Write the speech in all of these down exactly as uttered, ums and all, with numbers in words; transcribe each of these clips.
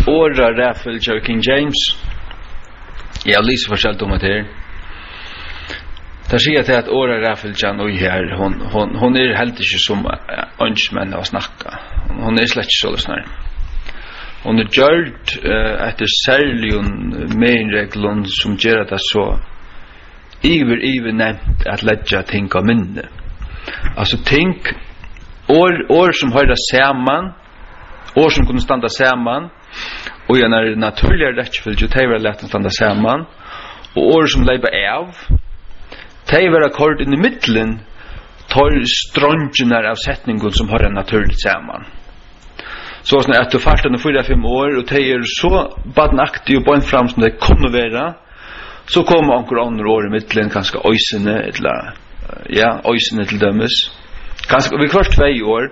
åra räffel av King James. Jag lyser förställt om det här. Det säger till att åra räffel och här hon hon hon är helt inte som önsmän att snacka. Hon är slett så snar. Hon är gjort uh, efter särligen mainreglon som gör det så iver iver nämnt att lägga tänka minne. Alltså tänk år år som höra samman, år som kunde stanna samman och jag när naturliga rättföljd ju tävla lätt att stanna samman och år som leba av tävla akkord in i mitten tar strongenar av sättningen som har en naturligt samman. Så att efter farten fyra fem år och tejer så badnaktig och bara fram som det kommer vara så kommer ankor andra år i mitten ganska öjsene eller ja, öjsene till dömes ganska vi först två år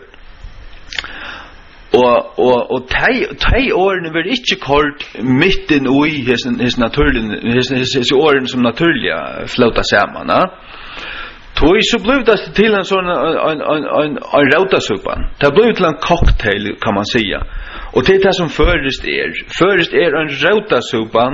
och och och tre åren blir inte kort mitten och i his his naturliga his his åren som naturliga flöta samman va. Toi så blev det till en sån en en en en rotasupan. Det blev till en cocktail kan man säga. Och det är det som förrest är. Förrest är en rotasupan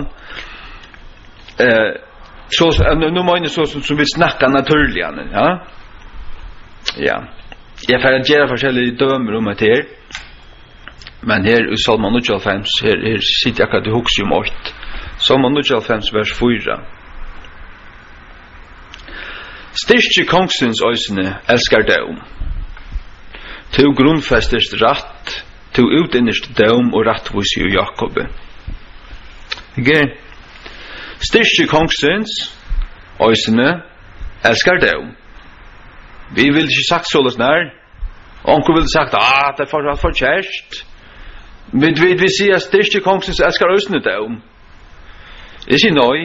eh så nu menar så som vi snackar naturligen, ja. Ja. Jag får ge forskjellige dömer om det här. Men här i Salman nittiofem här här sitter jag att huxa om åt. Salman nittiofem vers fyra. Styrke kongsens øysene elskar døm. To grunnfestest ratt, to utinnerst døm og rattvis i Jakobe. Ikke? Styrke kongsens øysene elskar døm. Vi vil ikke sagt såles nær. Onkel vil sagt, ah, det er for, for kjærst. Vi vil vi si at styrke kongsens elskar øysene døm. Ikke nøy.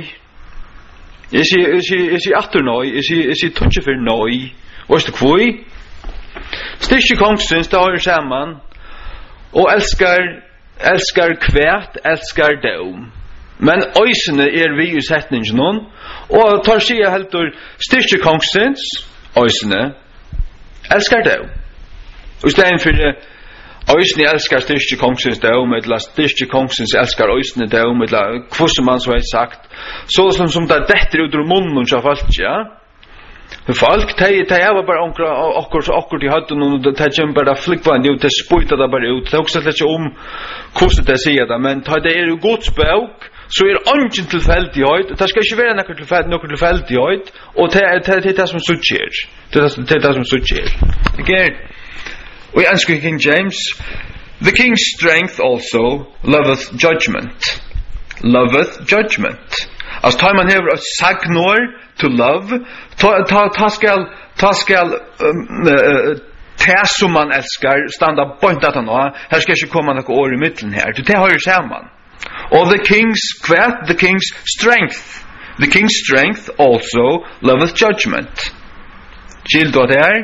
Is he is he is he after noi is he is he touch for noi was the kvoi Styrke kongsens da har samman og elskar elskar kvært elskar døm men øysene er vi i setningen nån og tar seg heldur styrke kongsens øysene elskar døm og stein for øysene elskar styrke kongsens døm eller styrke kongsens elskar øysene døm eller hvordan man så har sagt så som som det detter ut ur munnen så folk ja folk de de har bara onkra akkurat akkurat i hadde noen de kjem bara flickvan jo det sprutar det bara ut det også slett om hvordan det sier det men ta det er jo Guds bok så er ingen tilfeldighet det skal ikke være noe tilfeldighet noe tilfeldighet og det er det det som sukker det er det som sukker okay we ask King James the king's strength also loveth judgment loveth judgment as time man have a sagnor to love ta ta ta skal ta skal ta som man elskar standa point at han her skal ikke komme noe år i midten her det har jo sammen og the king's kvært the king's strength the king's strength also loveth judgment skilt og der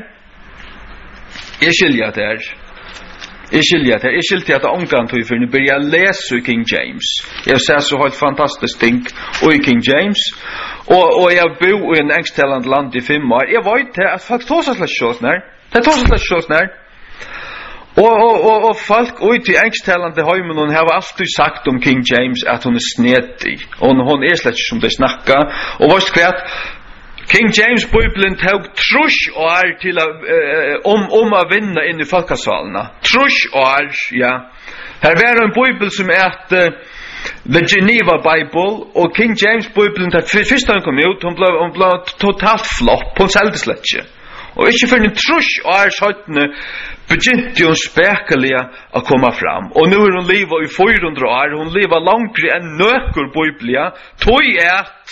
jeg skilja der Jeg skilja det, jeg skilja det omgang til for nu bør jeg lese King James. Jeg ser så helt fantastisk ting i King James. Og, og jeg bor i en engsttalende land i fem år. Jeg vet det, at folk tar seg slett sånn her. Det tar seg slett sånn her. Og, og, og, og folk ut i engsttalende heimen, hun har alltid sagt om King James at hun er snedig. Og hun er slett som det snakker. Og hva skvært? King James Bibelen tog trus år til a, uh, om, om å vinne inn i folkesalene. Trus år, ja. Her var en Bibel som er at uh, The Geneva Bible, og King James Bibelen, da først han kom ut, hun ble, hun ble totalt flopp, hun selgte slett ikke. Og ikke for en trus år sånne begynte hun spekelige å komme fram. Og nå er hun livet i fire hundre år, hun livet langere enn nøkker Biblia, tog et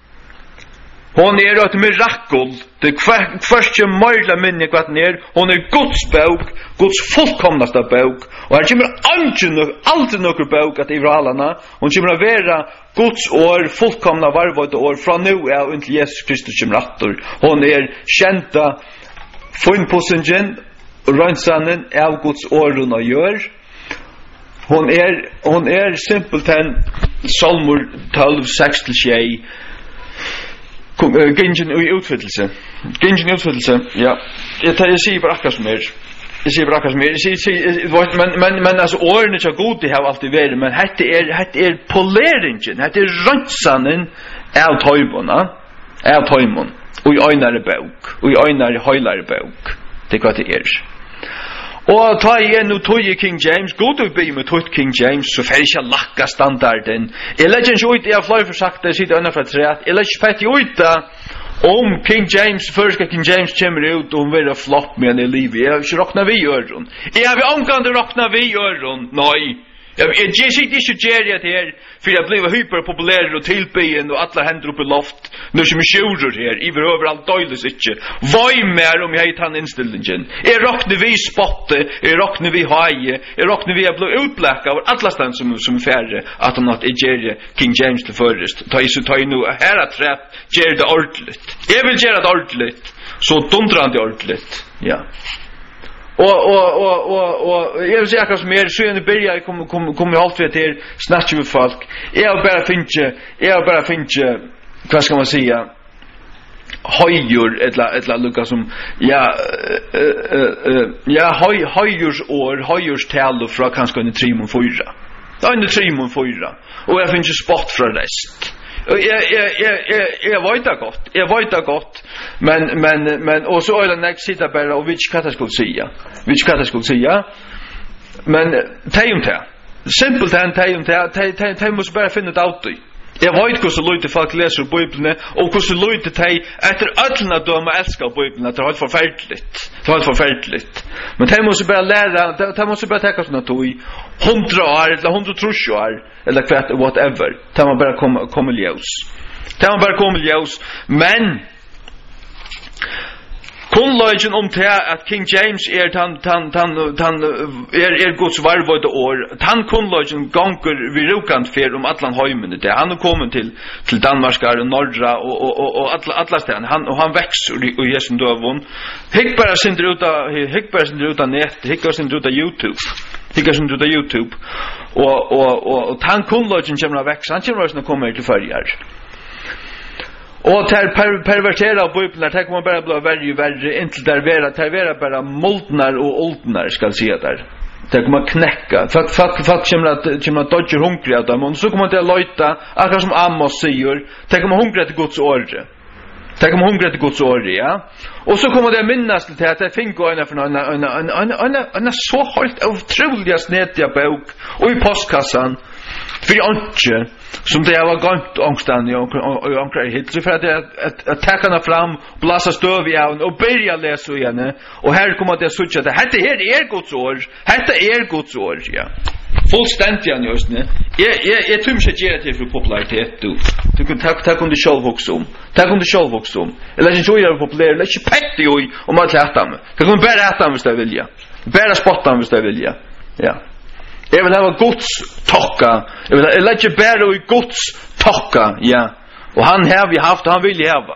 hon er et mirakel. Det første møyla minne hva den er. Hon er Guds bok, Guds fullkomnaste bok. Og her kommer aldri noen bok at i vralana. Hon kommer å være Guds år, fullkomna varvåde år, fra nu av inntil Jesus Kristus kommer atter. Hon er kjenta funnposingen, røynsanen av Guds år hun gjør. Hon er, hon er simpelthen Salmur tolv, seks til tjei. Gingen i utfyllelse. Gingen i utfyllelse, ja. Jeg tar jeg sier bare akkurat som er. det ser bra som är men men men alltså ordnet är god det har alltid varit men hette är hette är poleringen hette är rönsanen av tøymona av tøymon och i einare bok och i einare höjlare bok det går det är og ta igjen nu tog King James god å be med tog King James så fer ikke lakka standarden eller ikke ut jeg flere for sagt det sitter under for træt eller ikke fett ut om King James først King James kommer ut og vil flopp med en liv jeg har ikke råkna vi gjør hun jeg har omgående råkna vi gjør hun nei jeg sitter ikke gjerrig her for jeg blir hyperpopulær og tilbyen og alle hender opp i loft nu som jeg sjurer her i behøver alt døyles ikke hva mer om jeg har tann innstillingen jeg råkner vi spotte jeg råkner vi haie jeg råkner vi jeg blir utblekka av alle stand som, som færre at han at jeg gjerrig King James til først ta i så ta i nu her at rett gjerrig det ordentligt jeg vil gjerrig det ordentligt så dundrande ordentligt ja Og og og og og jeg vil si akkurat som er sjøen i byrja jeg kom kom kom i alt ved til snakke med folk jeg har bare finne jeg har bare finne hva skal man si høyjur etla etla lukka som ja ja høy høyjurs år høyjurs tale fra kanskje en trimon fyra det er en trimon fyra og jeg finner spott fra rest og jeg jeg jeg jeg jeg vet det godt jeg vet det godt men men men och så är det nästa sitta bara och vilket kan jag skulle säga vilket kan jag skulle säga men tajum ta simpelt han tajum ta taj taj måste bara finna det ut jag vet hur så lite folk läser bibeln och hur så lite taj efter alla döma älskar bibeln det är helt förfärligt det är helt förfärligt men taj måste bara lära taj måste bara ta såna tog hundra år eller hundra år eller kvart whatever taj man bara komma komma ljus taj man bara komma ljus men Kunlagen om det at King James er tan tan tan tan er er Guds varvode år. Tan kunlagen gongur vi rukant fer om allan heimene det. Han er kommet til til Danmarkar og Norra og og og, og alla alla steder. Han og han växer og Jesu døvon. Hekk bara sindr ut av hekk bara sindr ut av net, hekk bara sindr ut av YouTube. Hekk bara sindr ut av YouTube. Og og og, og tan kunlagen kemur að växa. Han kemur að koma til førjar. Og ter per, pervertera bibeln der kommer bara bli verre verre inntil der vera ter vera bara moldnar og oldnar skal si at der der kommer knäcka fuck fuck fuck kommer at kommer at dodge hungry at dem og så kommer det løyta akkurat som Amos sier der kommer hungry til Guds ord der kommer hungry til Guds ord ja og så kommer det minnas til at jeg finner en for en en en en en så helt utrolig snedja bok og i postkassan för anke som det var gått ångstan och och ankra hit så för att att attacka fram blåsa stöv i av och börja läsa igen och här kommer det så att det heter här är Guds ord heter är Guds ord ja fullständigt just nu jag jag jag tror inte att det är för popularitet du du kan ta ta kunde själv också om ta kunde själv också om eller inte så är populär eller inte pekte ju om att äta med kan man bara äta med det vill jag bara spotta med det vill jag ja jag vill ha Guds tokka jag vill jag lägger bara i Guds tokka ja och han har vi haft han vill ha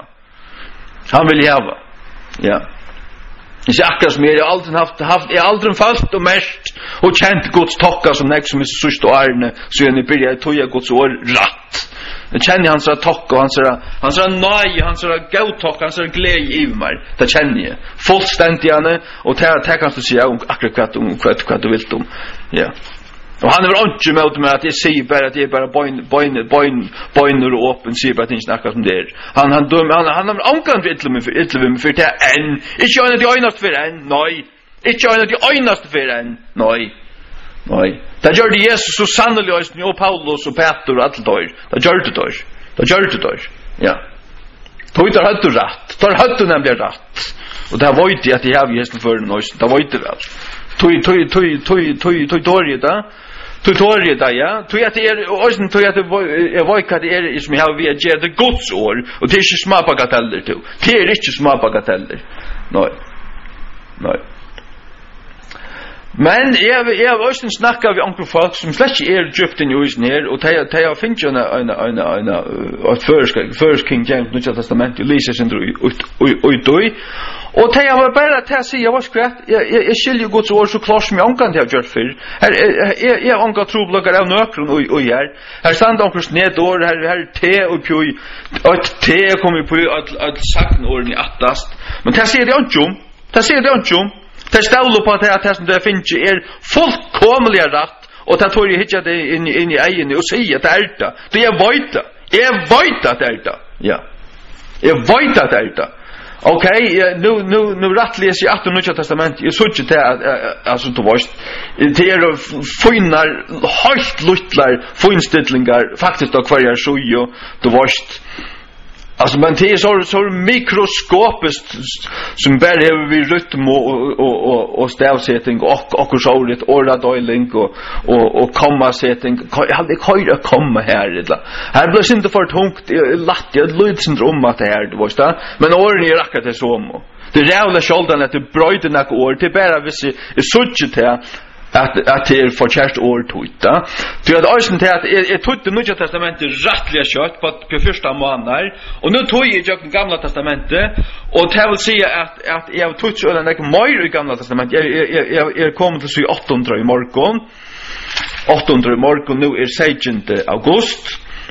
han vill ha ja jag säger som jag aldrig haft haft jag aldrig fast och mest och känt Guds tokka som näck som är så stort arne så jag börjar ta jag Guds ord rätt jag känner hans tokka hans hans nej hans go tokka hans glädje i mig det känner jag fullständigt och ta ta kan du säga om akkurat om vad vad du vill om ja och han är inte med med att jag säger bara att det är bara boin boin boin boiner och öppen säger bara att det snackar som det är han han dum han han har ankant vill med för ett med för det en inte en av de einaste för en nej inte en av de einaste för en nej nej det gör det Jesus så sannolikt och Paulus och Petrus och allt där det gör det då det gör det då ja då är det rätt och rätt då har du nämligen rätt och där var det att det har vi hästen för nu då var det väl tui tui tui tui tui tui tui da tutorial där ja tui att är och sen tui att jag var kad är som har vi ger det Guds ord och det är inte små bagateller då det är inte små bagateller nej nej men jag jag var också snacka vi onkel folk som släck är djupt i husen här och ta ta jag finns ju en en en en att försk försk King James Nya testament läser sen ut ut ut och ta jag var bara att säga jag var skvätt jag jag skiljer Guds ord så klart som jag kan det gjort för här är är onkel troblogar av nökron och och här här stand onkel sned år här här te och pjoj att te kommer på att att sakna orden i attast men ta säger det inte om ta säger det inte om Det ställer på att det som det finns är fullkomliga rätt och det tror jag hittar det in in i egen och säga att det är det. Det är vita. Jag vet att det är det. Ja. Jag vet att det är det. Okej, nu nu nu rätt läser jag att det Nya testament. Jag såg inte det alltså då var det är finar helt lutlar finstillningar faktiskt då kvar jag så ju då var alltså men det är så så mikroskopiskt som bara har vi rytm och och och och stavsättning och och så ordet ordadoiling och och och kommasättning jag hade köra komma här det här blir inte för tungt lätt jag lydsyndrom att det här det var så men orden är rackat det så om det rävla sköldan att det bröjde några ord det bara vissa är suget här att att det är för kärst ord tutta. Du hade alltså inte att jag tog det Nya testamentet rättliga kött på på första månader och nu tog jag det gamla testamentet och det vill säga att att jag tog så den där mer i gamla testamentet jag jag jag kommer till så åttonde i morgon åttonde i morgon nu är sjuttonde augusti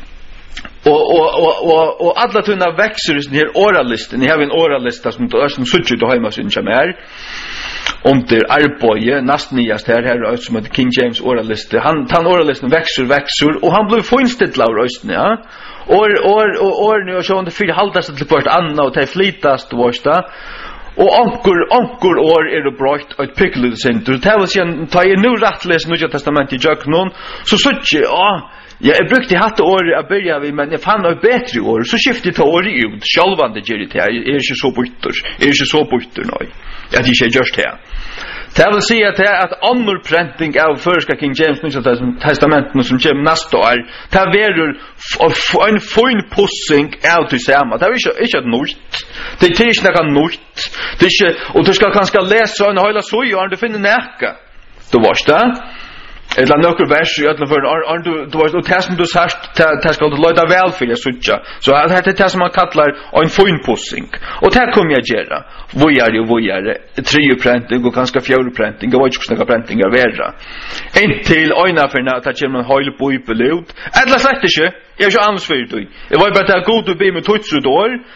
och och och och och alla tunna växer i den här oralisten ni har en oralista som då som suger då hemma sin chamär under arboje nästan nyast här här som heter King James oraliste han han oralisten växer växer och han blev finstitt laur östen ja och och och och nu så under fyra halvtast till kvart anna och ta flitast vårsta och ankor ankor år är det brott ett pickle center det var sen ta i nu rättläs Nya testamentet jag någon så söker ja ja jag brukte hatta år att börja vi men jag fann ett bättre år så skiftade ta år ut självande ger det är inte så butter är inte så butter nej ja det är just här det vill säga att att annor printing av första King James Nya testamentet som kommer nästa år det verður en fin pussing av till samma det är inte inte ett nytt det är inte något nytt det är inte och du ska kanske läsa en hela så ju du finner näka då varst det eller några vers i alla för och du du var och testen du sagt det ska du låta väl för jag sucha så att det är det som man kallar en fin pussing och det kommer jag göra vad är det vad är det tre printing och ganska fjärde printing och vad ska snacka printing är värre en till ena för när att man håller på i pelot eller sagt det jag är ju annars för dig jag var bara att gå och be med tutsu då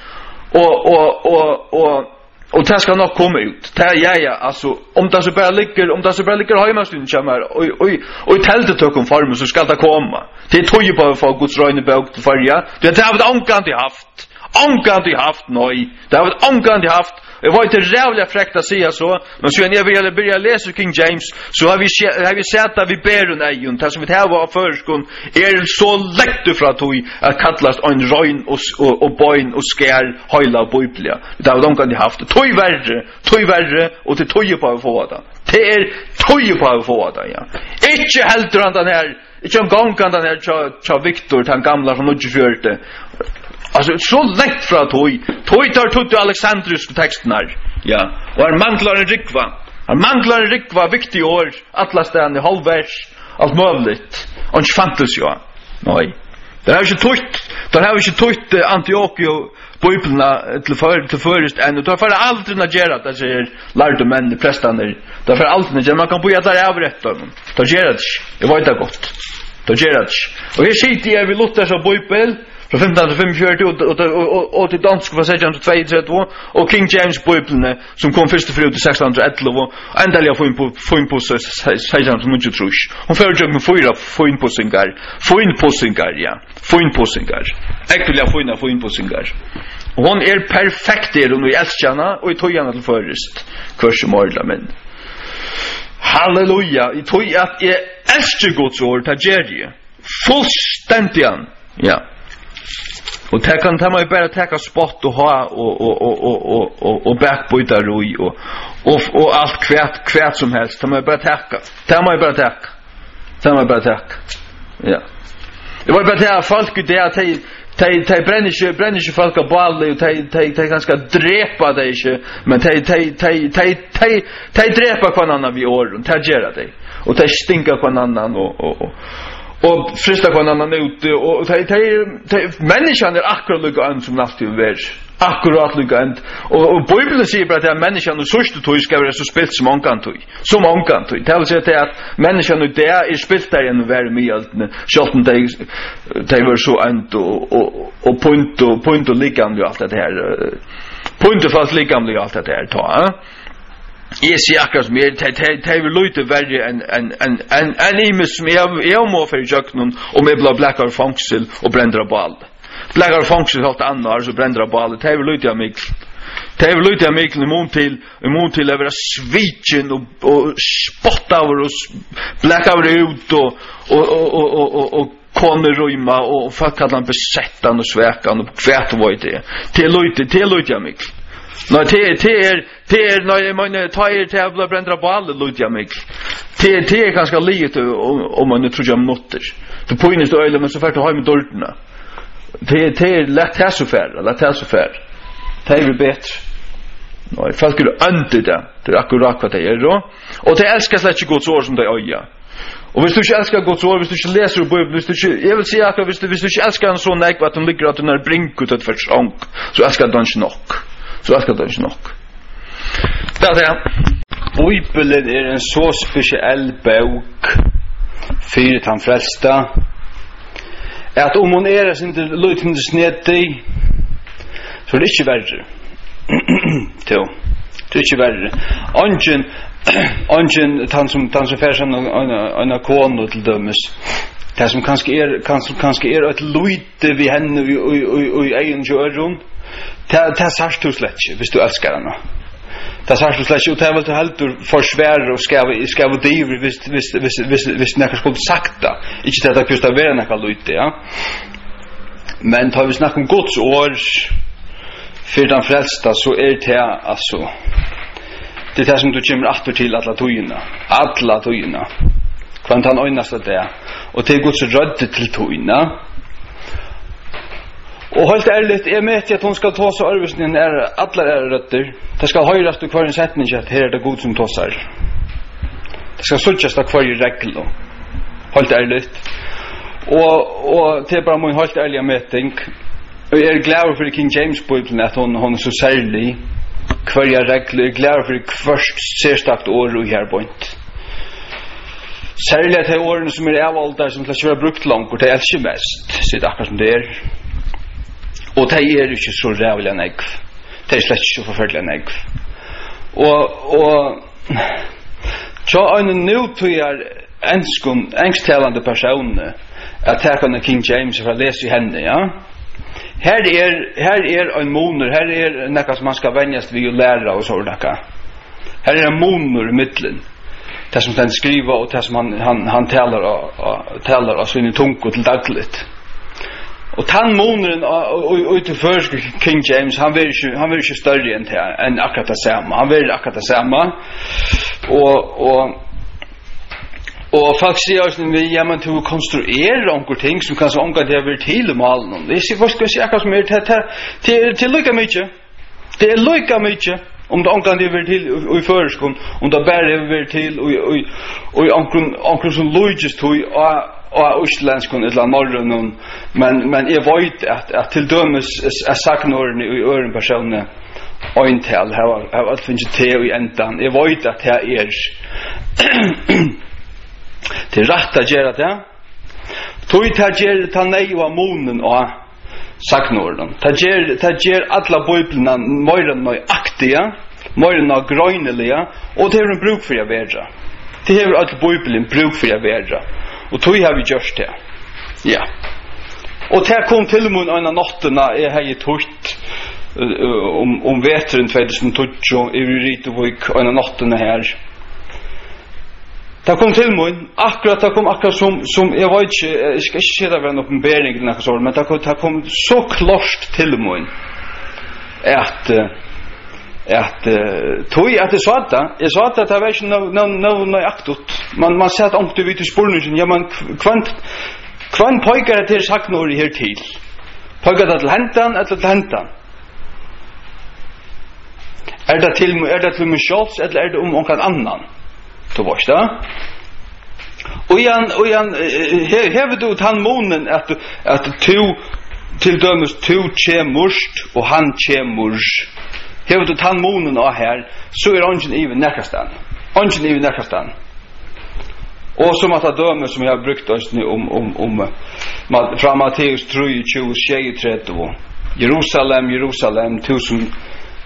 och och och och och det ska nog komma ut. Det är ja, ja, alltså om det så bara ligger, om det så bara ligger hemma stund kommer och och och i tältet tog om farmen så ska det komma. Det är tog ju bara för Guds röjne bok till förja. Det har vi angant haft. Angant haft nej. Det har vi angant haft. Jag var inte rävliga fräckt att säga så, men så när vi vill börja läsa King James så har vi har vi sett att vi ber en ejon, det som vi här var förskon är så lätt för att vi att kallas en röjn och och, och boin och skär hela biblia. Det har de kan de haft. Toj värre, toj värre och det toj på att få det. Det är toj på att få det, ja. Inte helt runt den här, inte en gång kan den här cha Victor den gamla från nittiofyra. Alltså så lätt för att hoj. Hoj tar tutte Alexandrus texten här. Ja. Och han manglar en rikva. Han manglar en rikva viktig år. Alla ställen i halvvers. Allt möjligt. Och inte fantas ja. Nej. Det har inte tutt. Det har inte tutt Antiochio bibelna till för till först ännu. Det har aldrig när göra det säger lärde män prästarna. Det har aldrig när man kan bo där över ett år. Det gör det. Det var inte gott. Det gör det. Och här sitter jag vid Luthers och bibel. Från femton till femtiofyra och och och till dansk var sexton till tjugotvå och King James bibeln som kom först till till sexton till elva och ändligen få in på få in på sexton till nittiosju. Hon får ju med fyra få in på singar. Få in på singar ja. Få in på singar. Äckliga få in få in på singar. Och hon är perfekt där och i älskarna och i tojarna till förrest. Kurs morla men. Halleluja. I toj att är älskar Guds ord ta gerje. Fullständigen. Ja. Och det kan ta mig bara ta spott och ha och och och och och och och backbyta roi och och och allt kvärt kvärt som helst. Ta mig bara tacka. Ta mig bara tacka. Ta mig bara tacka. Ja. Det var bara det folk det att ta ta bränniske bränniske folk av ball och ta ta ta ganska drepa det inte men ta ta ta ta ta ta drepa kvar annan vi år och ta gera det och ta stinka kvar annan och och och frista på en annan ute och ta ta människan är akkurat lika an som nästan vär akkurat lika an och och bibeln säger bara att människan och sörste tog ska vara så spelt som ankan tog som ankan tog det vill säga att människan och det är spelt där en vär med allt självt det det var så ant och och och point och point och lika an allt det här point och fast lika an allt det här ta Jeg sier akkurat som er, det er lite verre enn en, en, en, en imes som jeg, jeg må for i jøkkenen om jeg blir blekkar fangsel og brenner av ball. Blekkar fangsel alt annet, så brenner av ball. Det er lite av mig. Det er lite av mig i mån til, i mån til å være svitjen og, og spotta over oss, blekkar ut og, og, og, og, og, og, og kommer røyma og folk kallar han besettan og svekan og kvært og det. Det er lite, det er lite av mig. Nå, det er, det er, når jeg mener, ta er til å bli brendra på alle, lyd jeg meg. Det er ganske livet om man tror jeg minutter. Det pågynnes det øyne, men så fært å ha med dårdene. Det er lett her så færre, lett her så færre. Det er bedre. Nå, folk er øndig det. Det er akkurat hva det er. Og det elsker slett ikke Guds ord som det øye. Og hvis du ikke elsker Guds ord, hvis du ikke leser Bibelen, hvis du ikke, jeg vil si akkurat, hvis du, hvis du ikke elsker en sånn nek, at den ligger at den er brinket ut for sång, så elsker den ikke nok. Så jeg skal det ikke nok. Det er det. Bibelen er en så spesiell bok for den frelste at om hun er sin løytende snedig så er det ikke verre. Det er ikke verre. Angen Angen han som han som fer som en kone til dømes. Det som kanskje er kanskje kanskje er et løyte vi henne i egen jøron. Det det sørst du slett ikke hvis du elsker henne. Det sørst du slett ikke, og det er vel til helt for svære og skal vi skal vi drive hvis hvis hvis hvis hvis noe skulle sagt da. Ikke det at det være noe løyte, ja. Men tar vi snakker om Guds ord for den frelste, så er det altså det er det som du kommer atter til alle togene. Alle togene. Kvant han øyneste det. Og det er Guds rødde til togene. Og helt ærligt, jeg med til at hun skal ta så arbeidsningen er alle er røtter. Det skal høyrast til hver en setning at her er det god som tåsar. Det skal suttjast av hver regel. Helt ærligt. Og, og det er bare min helt ærlige meting. Og jeg er glad for King James Bibelen at hun, hun er så særlig. Hver regel er glad for hvert særstakt år og her bønt. Særlig at det er årene som er avvalgt der som ikke være brukt langt, og det er ikke mest, sier det akkurat som det er. Og det er ikke så rævlig enn egg. Det er slett ikke så forfølgelig enn egg. Og, og så er det nå til jeg engsttalende personer at jeg kan King James for å lese i henne, ja. Her er, her er en moner, her er noe som man skal venjes ved å lære og så noe. Her er en moner i midtelen. Det som han skriver og det som han, han, han taler, og, taler av sine tunker til dagligt. Og tann moneren og til første King James, han vil ikke, han vil ikke større enn, til, enn akkurat det samme. Han vil akkurat det samme. Og, og, og folk sier også, ja, men til å konstruere onker ting som kanskje onker det vil til i malen. Det er folk skal si akkurat som er til til lykke mye. Det er lykke mye. Om det onker det vil til i føreskon, om det bare vil til og onker som lykkes til og østlandskon eller norrøn, men men jeg vet at at til dømes er saknorden i øren personer eintal har har alt finnes til i endan. Jeg vet at det er til rett å gjøre det. Tog til å gjøre ta nei og monen og saknorden. Ta gjør alle bøyblene mer nøyaktige, mer nøygrøynelige, og det er en bruk for å være. Det er alle bøyblene bruk for å være. Og tog har vi gjort det. Ja. Og det kom til mun en av nattene jeg har gitt høyt om, om veteren tjuetusen tolv i Rytevik en av nattene her. Det kom til mun, akkurat det kom akkurat som, som jeg vet ikke, jeg skal ikke si det var en oppenbering eller noe sånt, men det kom, det kom så klart til mun at at uh, tog at det sa det jeg sa det at det var ikke noe nøyaktigt man, man ser at om du vet i spørningen ja, man kvant kvant pøyker det til sagt noe her til pøyker det til hentan eller til hentan er det til er det til meg selv eller er det om noen annan du vet det og igjen og igjen hever du tann månen at, at to til dømes to kjemurst og han kjemurst hever du tann månen av her, så er ånden i nærkastan. Ånden i nærkastan. Og som at det døme som jeg har brukt oss om, om, om fra Matteus tre tjue tjue Jerusalem, Jerusalem, tu som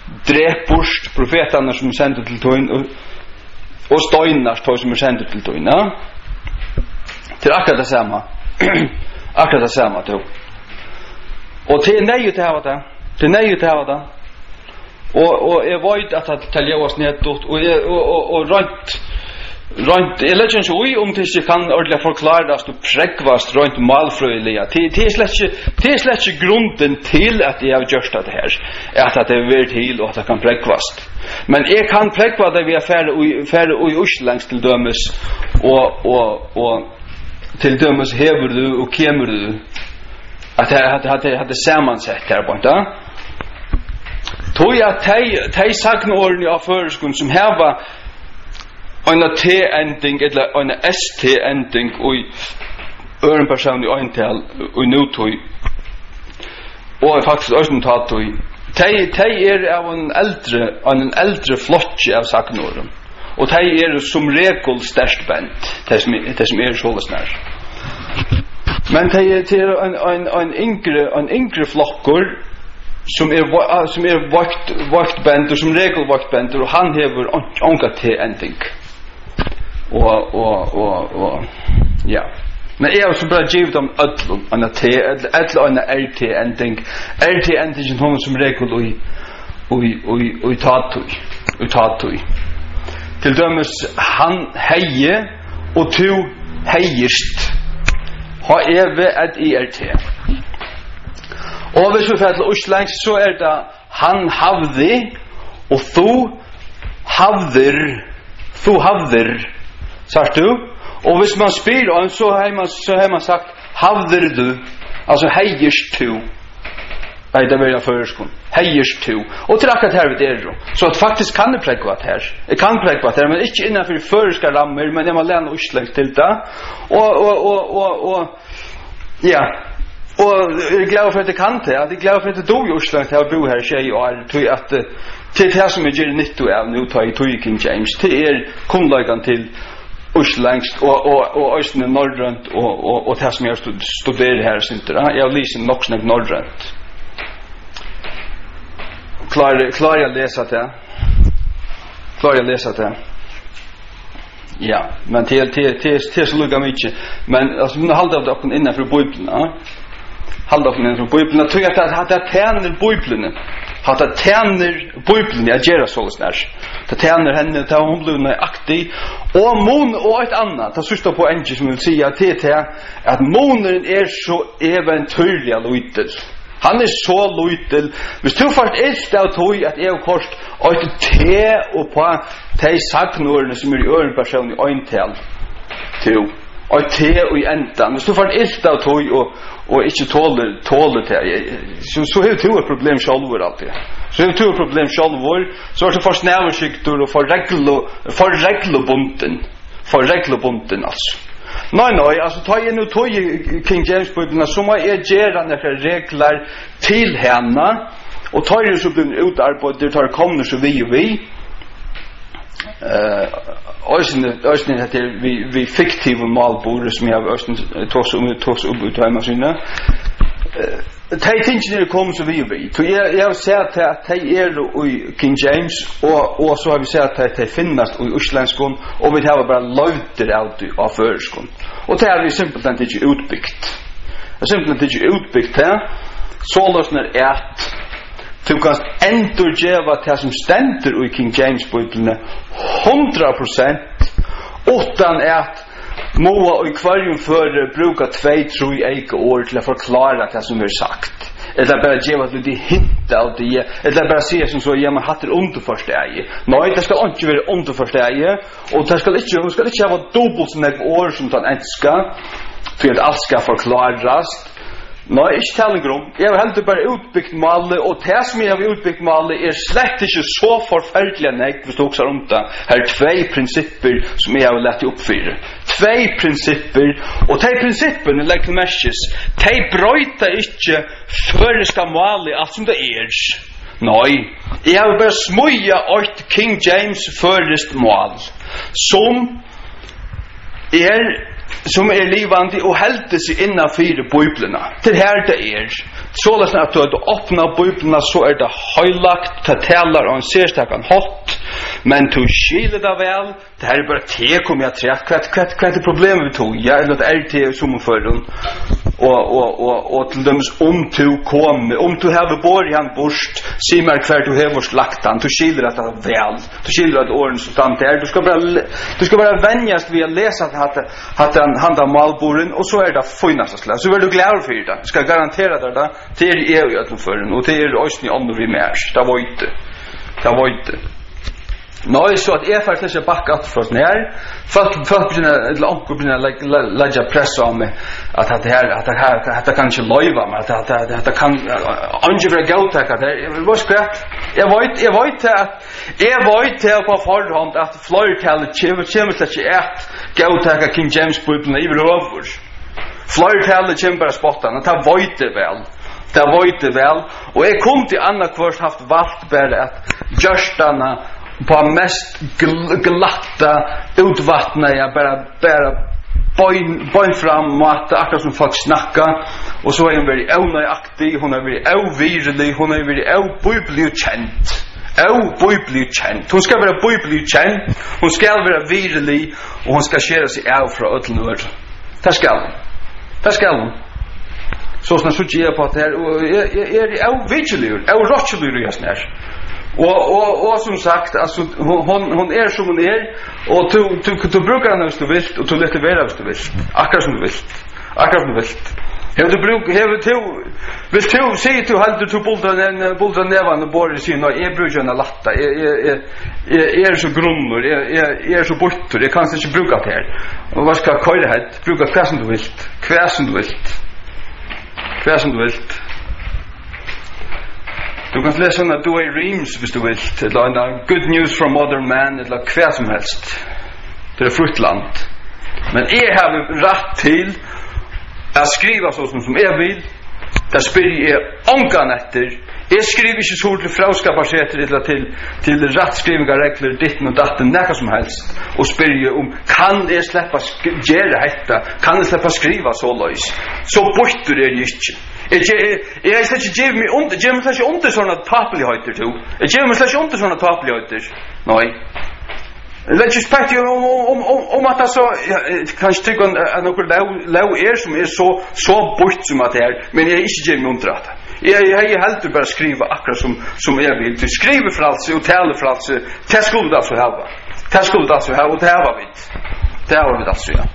drepurst profetarna som sendte til tøyn og, og støynar tøy som sendte til tøyn, ja? Til akkurat det samme. akkurat det samme, tøy. Og til nøye til hava det. Til nøye til hava det. Og, og jeg vet at det til jeg var snedt, og, og, og, og rønt, rønt, jeg vet ikke ui om det ikke kan ordentlig forklares og prekvast rønt malfrøylige. Det er slett ikke, det er slett ikke grunden til at jeg har gjort det her, at det er vært til og at det kan prekvast. Men jeg kan prekva det vi er færre og i Oslands til dømes, og, og, og til dømes hever du og kjemer du, at det hadde samansett her på en dag. Tog jeg at de sagneårene av føreskund som her var en T-ending eller en S T-ending og øren person i øyntal og nødtøy og faktisk også tatt tøy de er av en eldre en eldre flotje av sagneåren og de er som regel størst bent de som, som er sålesnær men de er en, en, en yngre en yngre flokker som er som er vakt vaktband og som regel vaktband og han hever onka T-ending og og og og ja men jeg har så bare givet dem ødlom en T eller en R T-ending R T-ending er som regel og og og og tatui og tatui til dømes han heie og to heierst ha eve at I R T. Og hvis vi får til Oslands, så er det han havði og þú havðir þú havðir sagt du og hvis man spyr og så har man, så har man sagt havðir du altså heierst du nei det vil jeg føreskund heierst du og til akkurat her ved det så at faktisk kan det prekvat her jeg kan prekvat her men ikke innenfor føreska rammer men jeg må lære Oslands til det og og og og, og ja og jeg er glad for at jeg kan det, jeg er glad for at jeg dog i Oslo til å bo her i tjej og er til at til det som jeg gjør nytt av nå tar jeg tog i King James til er kunnlagan til Oslo og, og, og Østene Norrønt og, og, og det som jeg studerer her jeg har lyst nok snakk Norrønt klarer, klarer jeg å lese det klarer jeg å lese det ja, men til, til, til, til så lukka mykje men altså, vi må halde av det innenfor Bibelen ja halda oss innanfor Bibelen, og tog at det tjener Bibelen, at det tjener Bibelen, jeg gjør det sånn snart. Det tjener henne, det hun blir nøyaktig, og mon og et annet, det sørste på en som vil si at det er at moneren er så eventyrlig løytel. Han er så løytel. Hvis du først er av tog at jeg har kost og et te og på de sagnårene som er i øren person i øyntel til og te og i enda. Hvis du først er av tog og og ikke tåler tåler det så så har du et problem själv alltid så har du et problem själv så är det för snäversyktor och för regel för regelbunden för regelbunden alltså nej nej alltså ta ju nu tog King James Bibeln så må jag göra några regler till henne och ta ju så den utarbetade tar kommer så vi vi eh Øysten, Øysten heter vi, vi fiktive malbord som jeg har Øysten tås om tås om ut hjemme sine. De tingene kommer så vi og vi. Jeg, jeg har sett at de er i King James, og, og så har vi sett at de finnes i Oslandskon, og vi har bare løyder av det av føreskon. Og det har vi simpelthen ikke utbyggt. Det er simpelthen ikke utbyggt her. Så løsner er at du kan endurgjeva det som stender i King James Bibelene hundra prosent utan at moa og i kvarjum føre bruka tvei, tru eike år til å forklare det som er sagt. Eller bare gjeva det hint av det, eller bare si som så, ja, man hatt det underforstegi. Nei, det skal ikke være underforstegi, og det skal ikke, det skal ikke ha dobbelt sånne år som den ønsker, for at alt skal forklares. Nei, ikke talinger om. Jeg har heldig bare utbyggt malet, og det som jeg har utbyggt malet er slett ikke så forferdelig enn jeg, hvis du også har om det. Her er tvei prinsipper som jeg har lett oppfyre. Tvei prinsipper, og de prinsippene, like meshes, de brøyter ikke før det skal malet alt som det er. Nei, jeg har bare smøya ut King James førest mal, som er som er livande og helder seg innanfyr Bibelna. Til her det er. Så løsne at du har åpnet Bibelna, så er det høylagt, det taler og en sérstakan hot, men du skiler det vel, det her er bare te kom jeg trett, hva, hva, hva er det problemet vi tog? Ja, eller det er te som om førren, og, og, og, og til dem om du kom, om du har bor i han borst, si meg hver du har vårt lagt han, du skiler det vel, du skiler det åren som stand der, du skal bare, du skal bare vennjast ved å lese at han han da malboren, og så er det finast slag, så er du glad for det, skal garantera det da, det er i EU at førren, og det er også i andre vi mer, det var ikke, det var ikke. Nå er så at jeg faktisk ikke bakker at for den her, folk begynner, eller onker begynner å legge press av meg, at det her, at det her, at det kan ikke løyve meg, at det kan, ikke være gautek, at det er, hva skrevet? Jeg vet, jeg vet at, jeg vet til på forhånd at flertallet kommer til ikke et gautek av King James-bibelen i over. Flertallet kommer bare spottene, det vet det vel. Det vet det vel, og jeg kom til annet kvart haft valgt bare at gjørstene på mest gl glatta utvattna jag bara bara boin boin fram mat akkurat som folk snacka och så är hon väldigt onöjaktig, hon är väldigt ovirlig, hon är väldigt obibligt känt. Obibligt känt. Hon ska vara bibligt känt, hon ska vara virlig och hon ska skära sig av från öllnur. Det ska hon. Det ska hon. Så snart så ger på det här och är är ovirlig, orotchlig just när. Och och och som sagt alltså hon hon är som hon är och du du du brukar henne så vilt och du lite väl så vilt. Akkurat som du vill. Akkurat som du vill. Har du bruk har du vill du se du håller du bultar den bultar nevan och bor i sin och är brukar latta. Är är är så grunnor, är är så bortor. Det kan inte bruka det här. Och vad ska köra här? Bruka kvar som du vill. Kvar som du vill. Kvar som du vill. Du kan läsa såna du är reams hvis du vill. Det är good news from other man eller kvar som helst. Det är fruktland. Men jag har rätt till att skriva så som jag vill. Där spyr jag ångan efter. Jag skriver inte så till fråskaparseter eller till, till rättskriviga regler, ditten och datten, näka som helst. Och spyr jag om, kan jag släppa göra detta? Kan jag släppa skriva så lös? Så bortur är det inte. Jag jag ska inte ge mig under, ge mig inte under såna tapeligheter till. Jag ger mig inte under såna tapeligheter. Nej. Let's just pack you om om om om att så kanske tycker att några låg låg är som är så så bort som att det är, men jag är inte ge mig under det. Jag jag helt bara skriva akkurat som som jag vill. Du skriver för allt och talar för allt. Det skulle alltså ha. Det skulle alltså ha och det har vi. Det har vi alltså ja.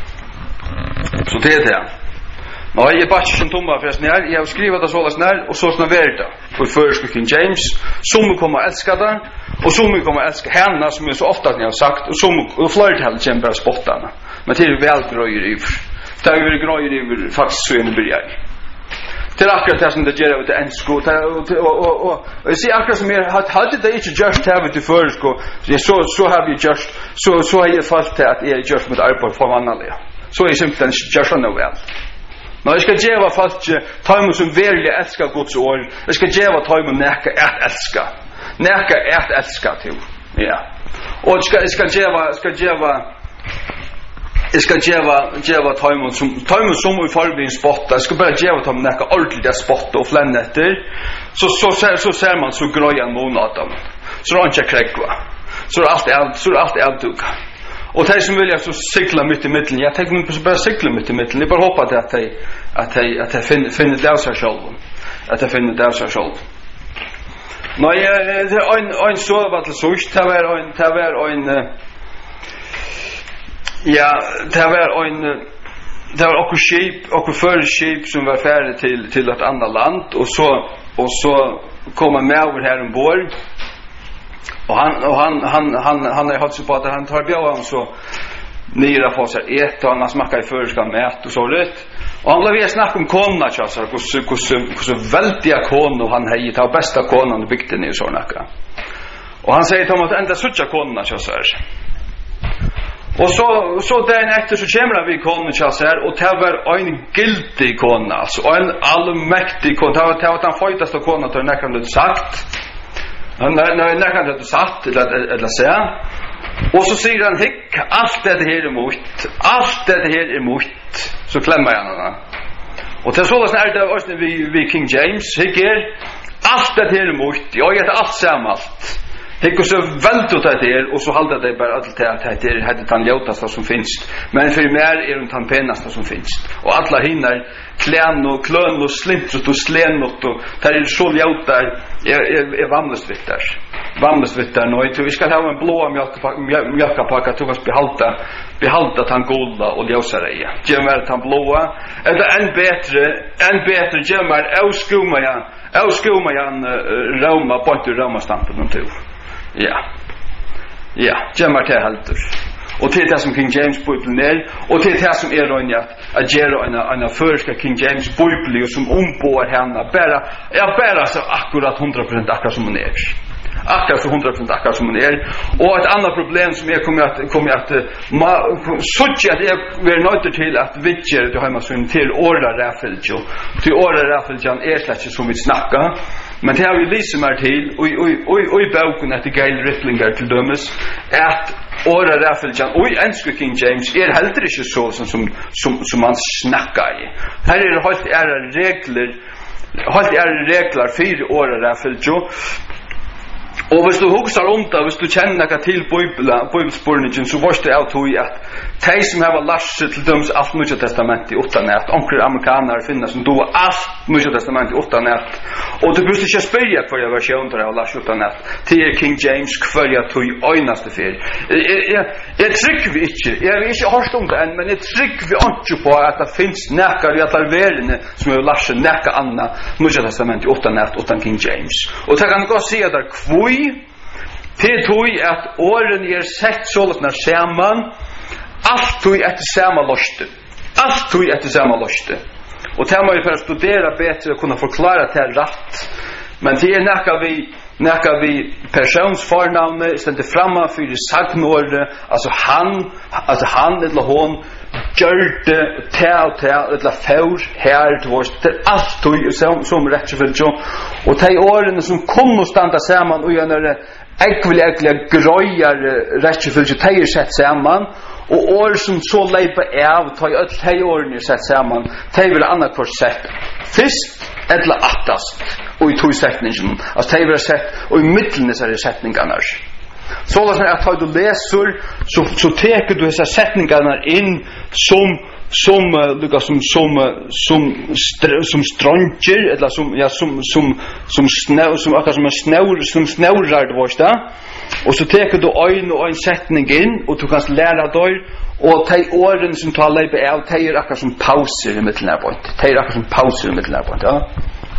Så det är det. Nej, jag bara som tomma förresten här. Jag har skrivit det så där snäll och så snart värda. För först King James som kommer älska det och som kommer älska henne som är så ofta att ni har sagt och som och flirt helt kämpar spottarna. Men till väl gröjer i. Det är väl gröjer i faktiskt så en börjar. Till akkurat det som det gör ut en sko och och och jag ser akkurat som jag hade det inte just have it för sko. Så så har vi just så så har jag fast att jag just med arbete för vanliga. Så är simpelt just on the well. Men jag ska geva fast tajmen som verkligen älskar Guds ord. Jag ska geva tajmen näka att älska. Näka att älska till. Ja. Och jag ska jag ska geva ska geva jag ska geva geva tajmen som tajmen som i förbild spotta. Jag ska bara geva tajmen näka ordentligt spotta och flänna efter. Så så så så ser man så gröjan månaden. Så då inte kräkva. Så allt är så allt är allt. Och de som vill så cykla mitt i mitten. Jag tänker mig bara cykla mitt i mitten. Jag bara hoppas att de att de att de finner finner det sig själv. Att de finner det sig själv. Nej, det är en en så vad det så är det var en det var en ja, det var en det var också shape och för shape som var färdig till till ett annat land och så och så kommer med över här ombord. Och han och han han han han har hållit sig på att han tar björn så nyra för sig ett och han smakar i förska mat och så rätt. Och han blev snack om konna så så hur hur så väldiga kon och han har tagit bästa konan i bygden i så nacka. Och han säger till att ända sucha konna så så här. Och så så den efter så kommer vi konna så här och det var en giltig konna alltså en allmäktig konna det var den fightaste konna då när kan du sagt. Han när när kan det satt eller eller så. Och så säger han hick, allt det här är emot, allt det här är emot, så klämmer han honom. Och till sådant är det också vi, vi King James, hick är, allt det här är emot, jag gör allt sammalt. Hick och så väldigt det här, och så håller det bara allt det här, det är det han ljotaste som finns. Men för mer är det han penaste som finns. Och alla hinner, klän och klön och slintrut och slenot, och det är så ljotar, är, är, är vamlesvittar. Vamlesvittar, och vi ska ha en blå mjölkapaka till oss behalta, behalta att han goda och ljósare i. Gemmer att han blåa, eller än bättre, än bättre gemmer, avskumma jag, avskumma jag en Roma, på inte Roma-stampen om tog. Ja, ja, gemmer till helter. Och till det som King James Bibeln är, och till det som är röjnat att göra en, en förska King James Bibeln som ombår henne, bara, ja, bara så akkurat hundra procent akkurat som hon är. Akkurat så hundra procent akkurat som hon är. Och ett annat problem som jag kommer att, kommer att ma, suttja att jag är nöjt till att vidger det har man så till åra räffeljo. Till åra räffeljan är slätt som vi snackar. Men det har vi lyser mer till, och, och, och, och i boken att Gail Rittlinger till dömes, att åra räffeljan, och i enska King James, är heller inte så som, som, som, som man snackar i. Här är det helt ära regler, helt ära regler för åra räffeljo. Och hvis du hugsar om det, hvis du kjenner noe til Bibelspurningen, så var det av tog at de som har lært seg til døms alt Nye Testamentet i åtta nät, omkring amerikanere finner som doer alt Nye Testamentet i åtta nät, og du burde ikke spørre hver jeg versjon til å lært seg åtta nät, til King James hver jeg tog øyneste fyr. Jeg trykker vi ikke, jeg har ikke hørt om det enn, men jeg trykker vi ikke på at det finnes nækker i alle verene som har lært seg nækker annet Nye Testamentet i åtta nät utan King James. Og det kan gå si at det er kvoi, til tog at åren er sett sålutnar saman, allt tog etter sama loste. Allt tog etter sama loste. Og det må vi for å studera bedre og kunne forklare til rett. Men det er nekka vi, nekka vi personsfornavne, stendte framma for sagnåret, altså han, altså han, eller hon, gjørte, te og te, eller fjord, her, tvors, det er alt tog som, som rettjefyllt jo. Og de årene som kunne standa saman, og gjerne ekvelig, ekvelig grøyar rettjefyllt jo, de er sett saman, og år som så leipa av, ta i öll de årene er sett saman, de vil anna kvart sett fyrst, eller attast, og i tog setningen, altså de vil sett, og i middelen er setningarna. Så att när du läser så så tar du dessa sättningarna in som som Lucas som som som som stranger eller som ja som som som snäll som akkurat som en snäll som snällrar det var det. Och så tar du en och en sättning in och du kan lära dig och ta orden som talar på är ta är akkurat som pauser i mitten av point. Ta är akkurat som pauser i mitten av point, ja.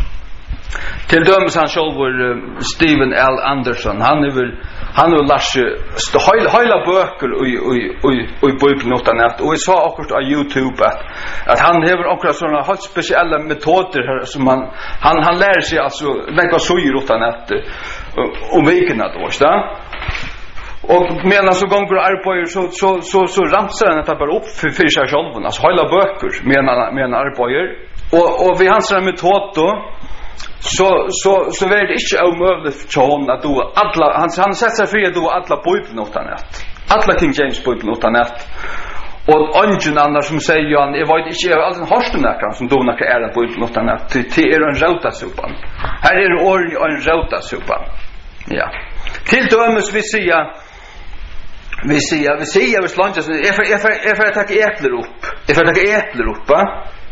Till dömes han själv Stephen L. Anderson, han är väl han har lärt sig hela böcker och och och Bibeln åt annat, och jag sa också på YouTube att att han har också såna helt speciella metoder som han han han lär sig alltså lägga så i åt annat om veckan då så. Och medan så gånger arbetar så så så så ramsar han att bara upp för för sig själv, alltså hela böcker medan medan arbetar och och vi hans metod då så så så är det inte omöjligt för honom att då alla han han sätter sig fri att då alla Bibeln åt annat. Alla King James Bibeln åt annat. Och ungen annars som säger han jag vet inte jag alltså har du några som då några är den Bibeln åt annat till är en rota sopan. Här är det ord en rota sopan. Ja. Till dömes vi säger vi säger vi säger vi slantar så är för är för är för att ta äpplen upp. Är för att ta äpplen upp, va?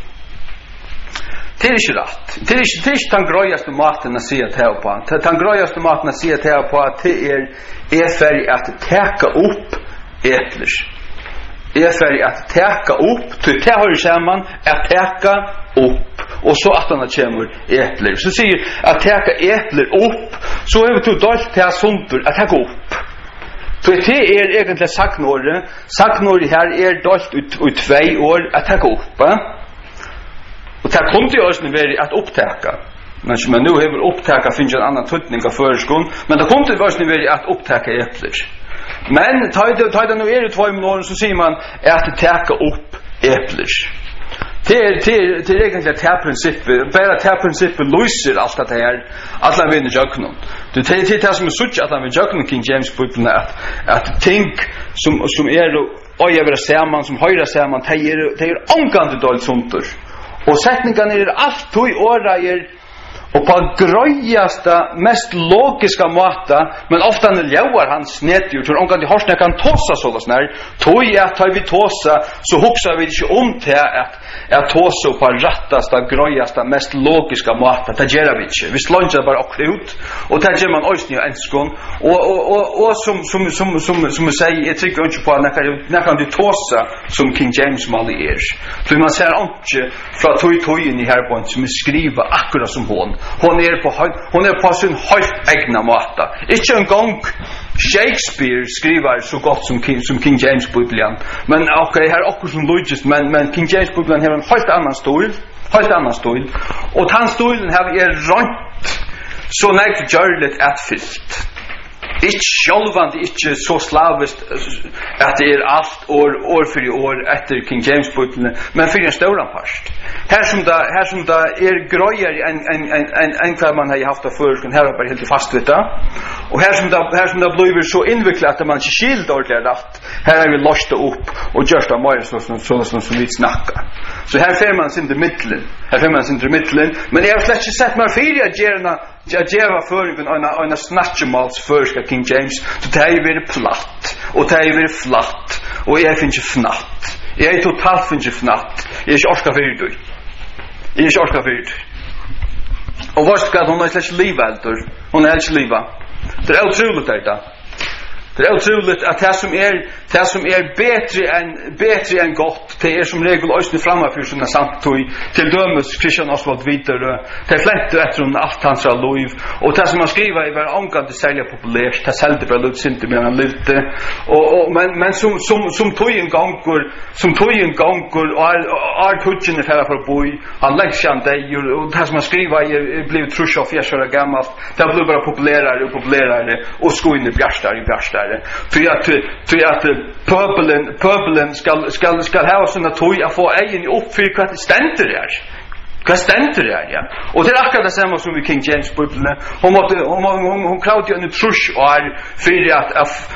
Det är inte rätt. Det är inte, det är inte den gröjaste maten att se att här på. Den gröjaste maten att se att här på att det är är för att täcka upp äppler. Är för att täcka upp, till det har ju samman att täcka upp. Och så att han kommer äppler. Så säger att täcka äppler upp, så är det dolt till sundur att täcka upp. Så det är egentligen sagnåret. Sagnåret här är dolt ut ut två år att täcka upp, va? Och det kunde ju också vara att upptäcka. Men som nu har upptäcka finns en annan tydning av förskon, men det kunde ju också vara att upptäcka äppler. Men tar det tar det nu är det två månader så säger man att täcka upp äppler. Det är det är det är egentligen det här principet, bara det här principet löser allt det här alla vinner jöknon. Du tar det det som är such att man jöknon King James Bibeln att att think som som är och jag vill säga man som höra säger man det är det är angående dåligt sånt. Och sättningarna är allt i åra är och på gröjaste, mest logiska måta, men ofta när ljauar han snedjur, så om de hörsna kan tåsa sådana här, tog jag att vi tåsa, så huxar vi inte om till att, att tåsa på rattaste, gröjaste, mest logiska måta, det gör vi inte. Vi slår inte bara och ut, och det gör man också i enskån, och, och, och, och som, som, som, som, som jag säger, jag tycker inte på att när kan du tåsa som King James mal er. För man ser inte från tog-togen i här som skriver akkurat som hon. Hon är på hon är på sin helt egna måta. Inte en gång Shakespeare skriver så gott som King, som King James Bibeln. Men okej, här också som logiskt, men men King James Bibeln har en helt annan stil, helt annan stil. Och hans stilen har är runt så näkt görligt atfyllt. Ikke sjálvandi, ikke så slaviskt at det er alt år, år for år etter King James Bibeln, men for en ståran parst. Her som da, her som da er grøyer enn en, en, en, en hva man har haft av førsken, her er bare helt fast vidt da. Og her som da, her som da blir så innviklet at man ikke skilt ordentlig rett, her er vi lost det opp og gjørst av mer sånn som, som, som vi snakker. Så her fer man sin til middelen, her fer man sin til middelen, men jeg har slett ikke sett meg fyrir at gjerna Jag geva föringen en en snatchemals förska King James så det är väl platt och det är väl flatt och jag finns inte fnatt. Jag är totalt finns inte fnatt. Jag är inte orska för det. Jag är inte orska för det. Och vad ska hon ha slash liv alter? Hon är inte liva. Det är otroligt detta. Det är otroligt att det som är det som är bättre än bättre än gott det är som regel östra framme för såna samt till dömes Christian Oswald vidare det flätte efter en allt hans liv och det som man skriver i var angående sälja populärt det säljde väl ut inte men han lite och, och men men som som som tog en gånger som tog en gånger och är kutchen för för boy han läxan det och det som man skriver blev trusch av fjärsara gammalt det blev bara populärare och populärare och sko in i bjärstar i bjärstar för att för att pöbeln pöbeln ska ska ska ha såna toj att få egen upp för vad det ständer där. Vad ständer där ja. Och det är akkurat det samma som i King James Bibeln. Hon måste hon hon hon klaudde en trusch och är för att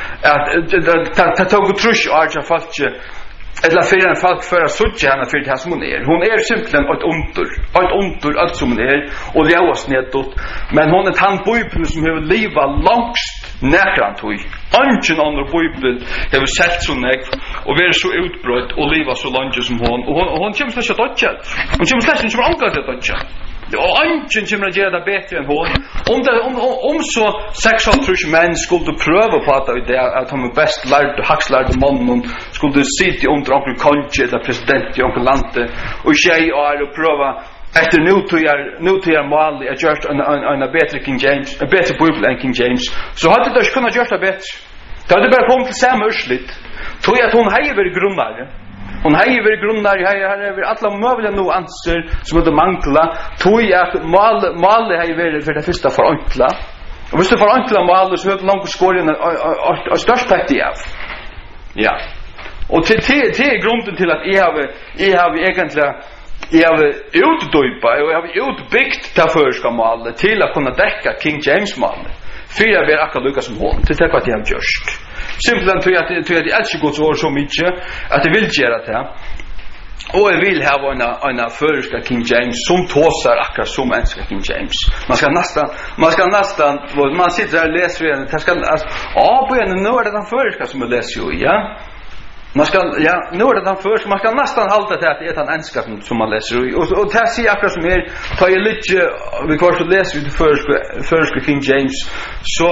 att att ta trusch och är fast eller för en folk för att söka henne för det som hon är. Hon är simpelthen ett ontur, ett ontur allt som hon är och det är oss nedåt. Men hon är han bibeln som har leva långst näkran tog. Ingen annan bibel har sett så näck och är så utbrött och leva så långt som hon och hon hon kommer släcka dotcha. Hon kommer släcka som angått det dotcha. Och ingen kommer att göra det bättre än hon. Om det om om så sexhundra män skulle pröva på att det att de är bäst lärda hackslärda mannen skulle sitta under onkel konge eller president i onkel lande och tjej och pröva efter nu till är nu till är mål att just en en en bättre King James, en bättre bibel än King James. Så hade det kunnat göra det bättre. Det hade bara kommit till samma urslit. Tror jag att hon har ju grundare. Hon har ju grundare här här över alla möjliga nu answer som det mangla. Tror jag att mål mål har ju varit för det första förenkla. Och visst det förenkla mål så hade långt skåren och störst tätt i av. Ja. Och till till till grunden till att jag har jag har egentligen jag har utdöpa och jag har utbyggt det förska målet till att kunna täcka King James målet. För jag vill akkurat lyckas som hon. Det är vad jag har gjort. Simpelthen tror jag att jag är inte gått så år så mycket att jag vill göra det. Och jag vill ha en en förska King James som tåsar akkurat som enska King James. Man ska nästan man ska nästan man sitter där och läser igen. Det ska alltså ja på en nu är det den förska som jag läser ju, ja. Man ska ja nu är det den förska man ska nästan hålla det att det är den enska som man läser och och det ser akkurat som är tar ju lite vi går så läser vi det förska förska King James så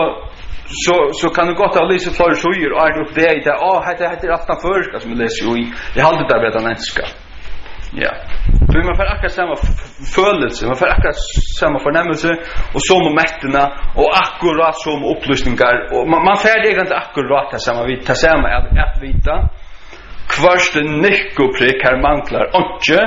så så kan du gott ha läst för så ju är det upp det där åh det heter att den förska som jag läser ju i det håller där med den enska. Ja. För man får akkurat samma følelse, man får akkurat samma förnemmelse och som mätterna och akkurat som upplysningar och man, man får det inte akkurat det samma vita samma att, att vita kvarst nickoprik här manglar inte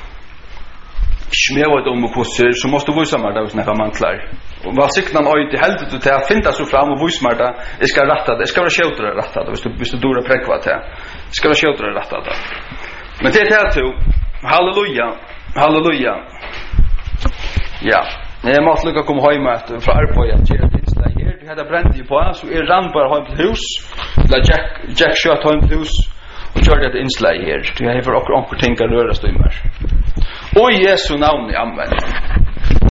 smävat om och kurser så måste vi visa mig där när manglar och vad siktan oj det helt ut att finna så fram och visa mig där det ska rätta det ska vara skjutra rätta det visst du visst du dora prekvat här ska vara skjutra rätta det men det är det här Halleluja. Halleluja. Ja. Jeg måtte lukka komme heim etter fra arbeid at jeg innsla her. Vi hadde brent på, så jeg rann bare heim til hus. La Jack, Jack kjøtt heim til hus. Og kjørte et innsla her. Jeg har for akkur anker ting å røre støymer. Og i Jesu navn, amen.